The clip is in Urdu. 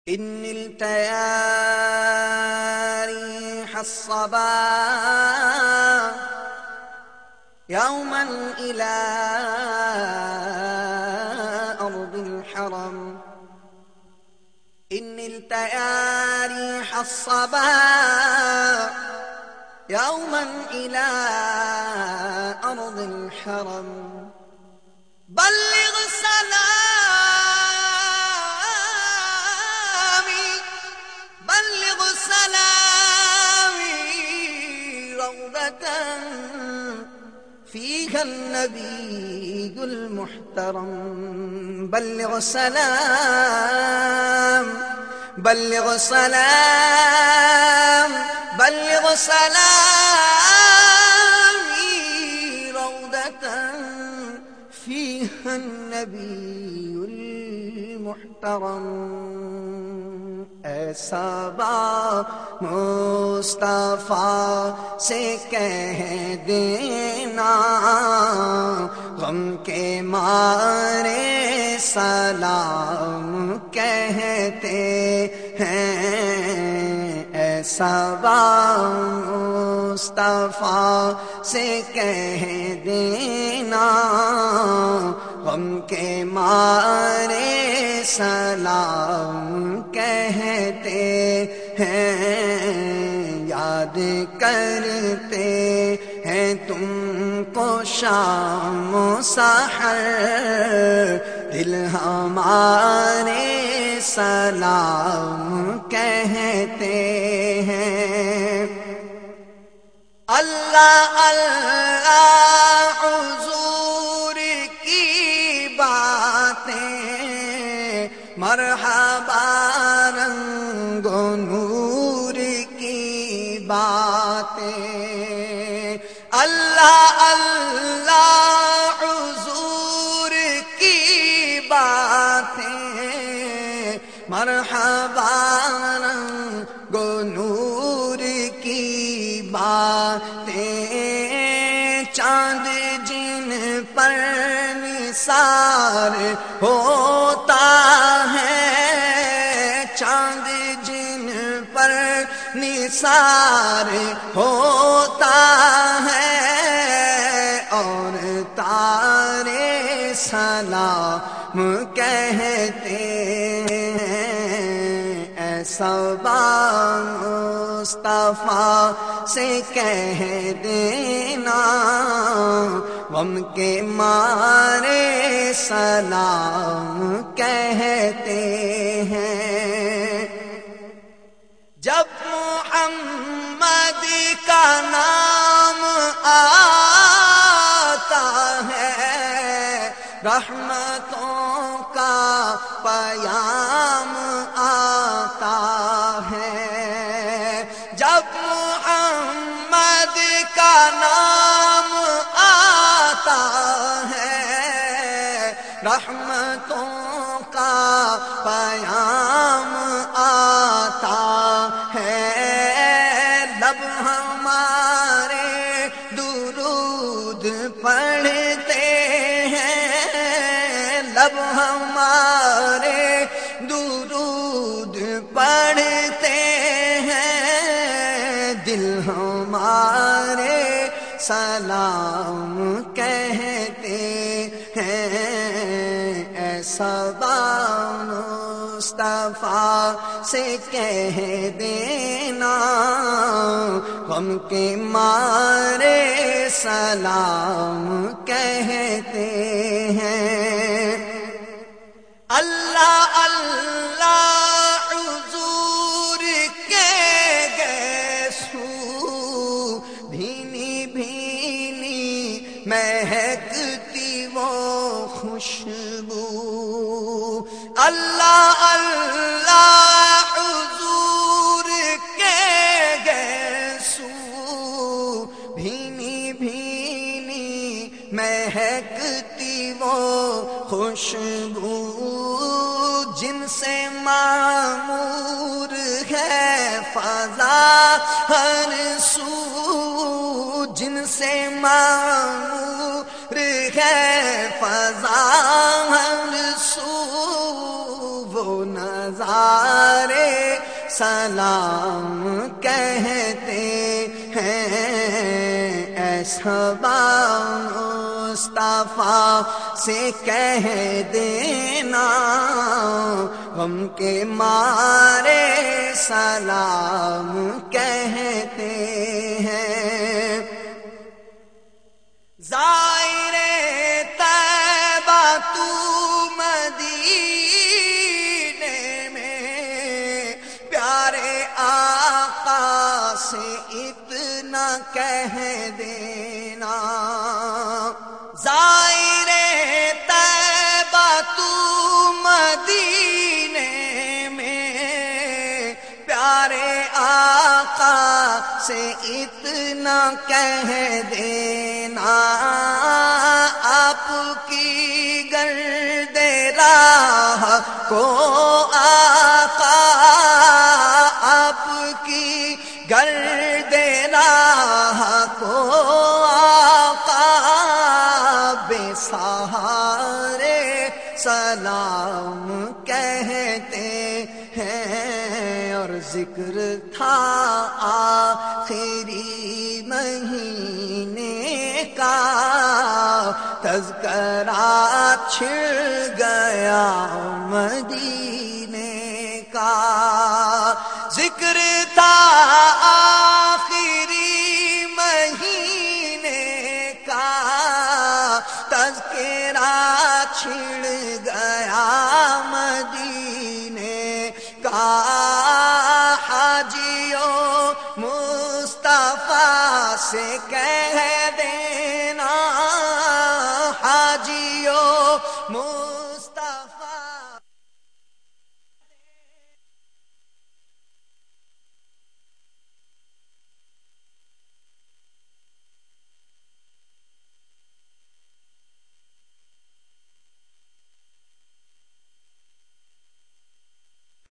إن التيا ريح الصبا يوما إلى أرض الحرم. إن التيا ريح الصبا يوما إلى أرض الحرم. بلغ سلامي روضة فيها النبي المحترم. بلغ سلامي روضة فيها النبي المحترم. ایسا با مصطفیٰ سے کہہ دینا غم کے مارے سلام کہتے ہیں. ایسا با مصطفیٰ سے کہہ دینا غم کے مارے سلام کہتے ہیں. یاد کرتے ہیں تم کو شام و سحر دل ہمارے سلام کہتے ہیں. اللہ اللہ حضور کی باتیں مرحبا رنگ و نور کی باتیں. اللہ اللہ حضور کی باتیں مرحبا رنگ و نور کی باتیں. چاند جن پر نثار ہوتا ہے چاند جن پر نثار ہوتا ہے اور تارے سلام کہتے ہیں. ایسا با مصطفیٰ سے کہہ دینا غم کے مارے سلام کہتے ہیں. جب محمد کا نام آتا ہے رحمتوں کا پیام آتا ہے. جب محمد کا نام آتا ہے رحمتوں کا پیام آتا ہے. لب ہمارے درود پڑھتے ہیں لب ہمارے درود پڑھتے ہیں دل ہمارے سلام کہتے ہیں. ایسا با مصطفیٰ سے کہہ دینا غم کے مارے سلام کہتے ہیں. اللہ اللہ حضور کے گیسو بھینی بھینی مہکتی وہ خوشبو. اللہ اللہ حضور کے گیسو بھینی بھینی مہکتی وہ خوشبو. جن سے معمور ہے فضا ہر سو جن سے معمور ہے فضا ہر سو وہ نظارہ مارے سلام کہتے ہیں، اصحابِ مصطفیٰ سے کہہ دینا غم کے مارے سلام کہتے ہیں۔ زائر طیبہ تو مدینے میں پیارے آقا سے اتنا کہہ دینا، زائر طیبہ تو مدینے میں پیارے آقا سے اتنا کہہ دینا، آپ کی گرد راہ کو آقا، آپ کی گرد راہ کو آقا بے سہارے سلام کہتے ہیں۔ اور ذکر تھا آخری مہینے کا، تذکرہ چھڑ گیا مدینے کا، ذکر تھا آخری مہینے کا، تذکرہ چھڑ گیا مدینے کا، حاجیوں مصطفیٰ سے کہہ